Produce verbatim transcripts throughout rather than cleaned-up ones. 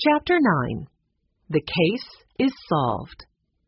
Chapter nine. The Case is Solved.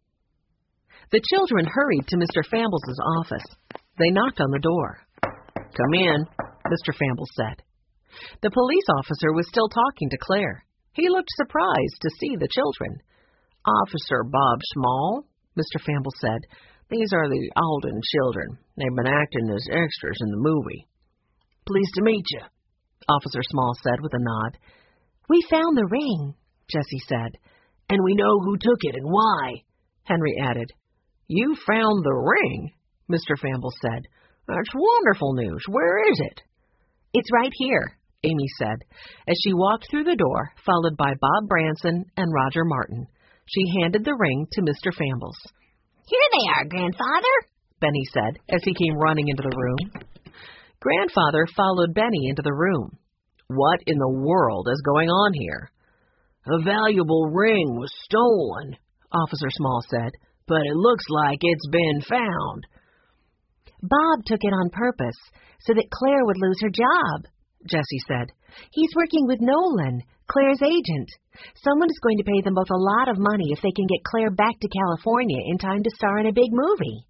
The children hurried to Mister Fambles' office. They knocked on the door. "Come in," Mister Fambles said. The police officer was still talking to Claire. He looked surprised to see the children. "Officer Bob Small," Mister Fambles said. "These are the Alden children. They've been acting as extras in the movie." "Pleased to meet you," Officer Small said with a nod. "We found the ring," Jessie said. "And we know who took it and why," Henry added. "You found the ring?" Mister Fambles said. "That's wonderful news. Where is it?" "It's right here," Amy said, as she walked through the door, followed by Bob Branson and Roger Martin. She handed the ring to Mister Fambles. "Here they are, Grandfather," Benny said, as he came running into the room. Grandfather followed Benny into the room. "What in the world is going on here?" "A valuable ring was stolen," Officer Small said, "but it looks like it's been found." "Bob took it on purpose so that Claire would lose her job," Jessie said. "He's working with Nolan, Claire's agent. Someone is going to pay them both a lot of money if they can get Claire back to California in time to star in a big movie."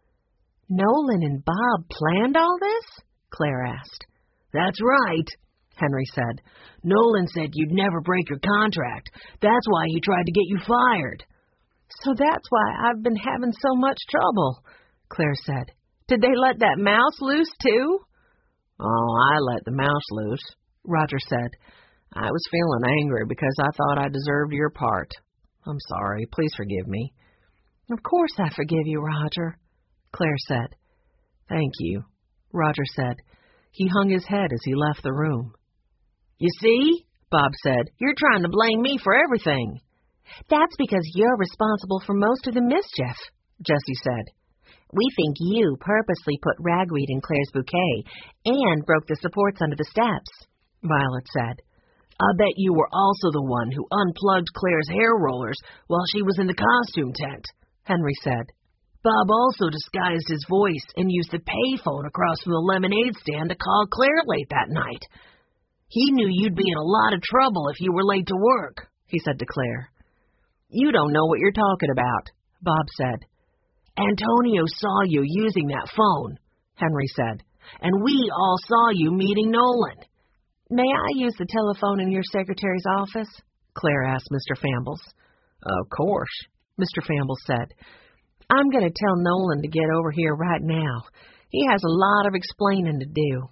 "Nolan and Bob planned all this?" Claire asked. "That's right," Henry said. "Nolan said you'd never break your contract. That's why he tried to get you fired." "So that's why I've been having so much trouble," Claire said. "Did they let that mouse loose, too?" "Oh, I let the mouse loose," Roger said. "I was feeling angry because I thought I deserved your part. I'm sorry. Please forgive me." "Of course I forgive you, Roger," Claire said. "Thank you," Roger said. He hung his head as he left the room. "You see," Bob said, "you're trying to blame me for everything." "That's because you're responsible for most of the mischief," Jessie said. "We think you purposely put ragweed in Claire's bouquet and broke the supports under the steps," Violet said. "I bet you were also the one who unplugged Claire's hair rollers while she was in the costume tent," Henry said. "Bob also disguised his voice and used the payphone across from the lemonade stand to call Claire late that night. He knew you'd be in a lot of trouble if you were late to work," he said to Claire. "You don't know what you're talking about," Bob said. "Antonio saw you using that phone," Henry said, "and we all saw you meeting Nolan." "May I use the telephone in your secretary's office?" Claire asked Mister Fambles. "Of course," Mister Fambles said. "I'm going to tell Nolan to get over here right now. He has a lot of explaining to do."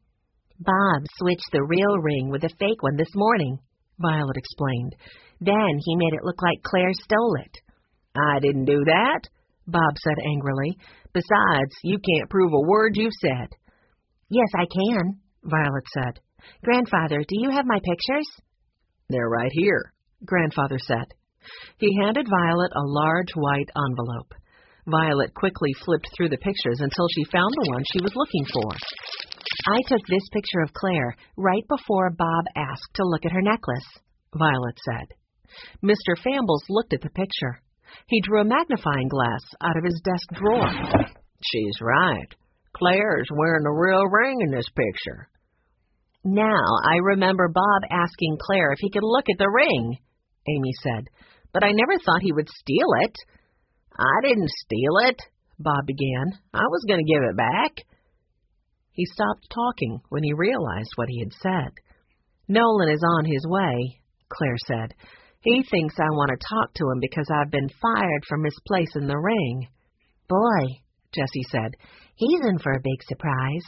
"Bob switched the real ring with a fake one this morning," Violet explained. "Then he made it look like Claire stole it." "I didn't do that," Bob said angrily. "Besides, you can't prove a word you've said." "Yes, I can," Violet said. "Grandfather, do you have my pictures?" "They're right here," Grandfather said. He handed Violet a large white envelope. Violet quickly flipped through the pictures until she found the one she was looking for. "I took this picture of Claire right before Bob asked to look at her necklace," Violet said. Mister Fambles looked at the picture. He drew a magnifying glass out of his desk drawer. "She's right. Claire's wearing the real ring in this picture." "Now I remember Bob asking Claire if he could look at the ring," Amy said. "But I never thought he would steal it." "I didn't steal it," Bob began. "I was going to give it back." He stopped talking when he realized what he had said. "Nolan is on his way," Claire said. "He thinks I want to talk to him because I've been fired for misplacing the ring." "Boy," Jessie said, "he's in for a big surprise."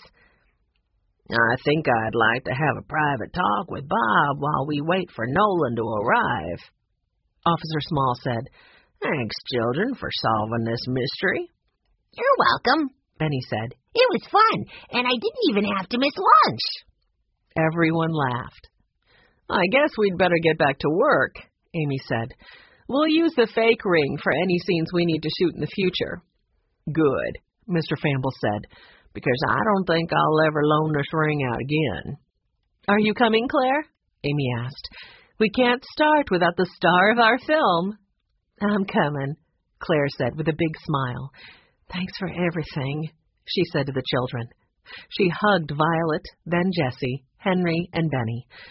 "I think I'd like to have a private talk with Bob while we wait for Nolan to arrive," Officer Small said. "Thanks, children, for solving this mystery." "You're welcome," Benny said. "It was fun, and I didn't even have to miss lunch." Everyone laughed. "I guess we'd better get back to work," Amy said. "We'll use the fake ring for any scenes we need to shoot in the future." "Good," Mister Fambles said, "because I don't think I'll ever loan this ring out again." "Are you coming, Claire?" Amy asked. "We can't start without the star of our film." "I'm coming," Claire said with a big smile. "Thanks for everything," she said to the children. She hugged Violet, then Jessie, Henry, and Benny.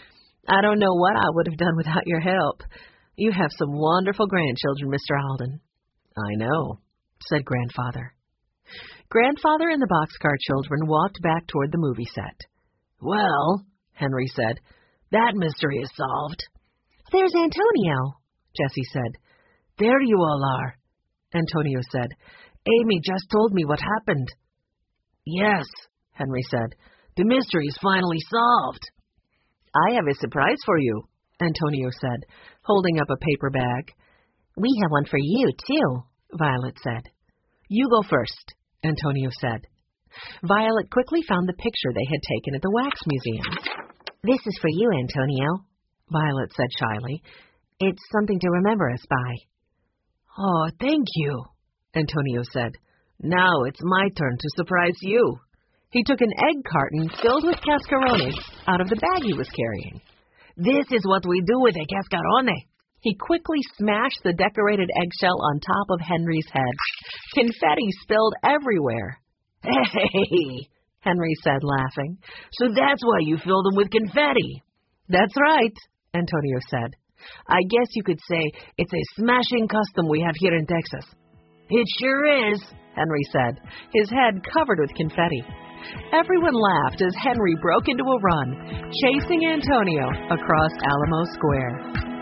I don't know what I would have done without your help. You have some wonderful grandchildren, Mister Alden. I know, said Grandfather. Grandfather and the boxcar children walked back toward the movie set. Well, Henry said, that mystery is solved. There's Antonio, Jessie said. There you all are, Antonio said. Amy just told me what happened. Yes, Henry said. The mystery is finally solved. I have a surprise for you, Antonio said, holding up a paper bag. We have one for you, too, Violet said. You go first, Antonio said. Violet quickly found the picture they had taken at the wax museum. This is for you, Antonio, Violet said shyly. It's something to remember us by. Oh, thank you, Antonio said. Now it's my turn to surprise you. He took an egg carton filled with cascarones out of the bag he was carrying. This is what we do with a cascarone. He quickly smashed the decorated eggshell on top of Henry's head. Confetti spilled everywhere. Hey, Henry said, laughing. So that's why you filled them with confetti. That's right, Antonio said. I guess you could say it's a smashing custom we have here in Texas. It sure is, Henry said, his head covered with confetti. Everyone laughed as Henry broke into a run, chasing Antonio across Alamo Square.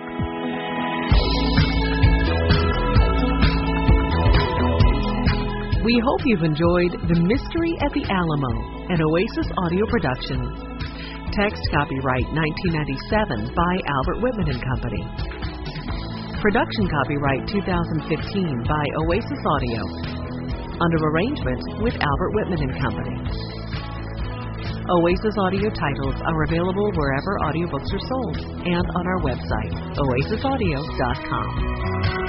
We hope you've enjoyed The Mystery at the Alamo, an Oasis audio production. Text copyright nineteen ninety-seven by Albert Whitman and Company. Production copyright two thousand fifteen by Oasis Audio. Under arrangement with Albert Whitman and Company. Oasis audio titles are available wherever audiobooks are sold and on our website, oasis audio dot com.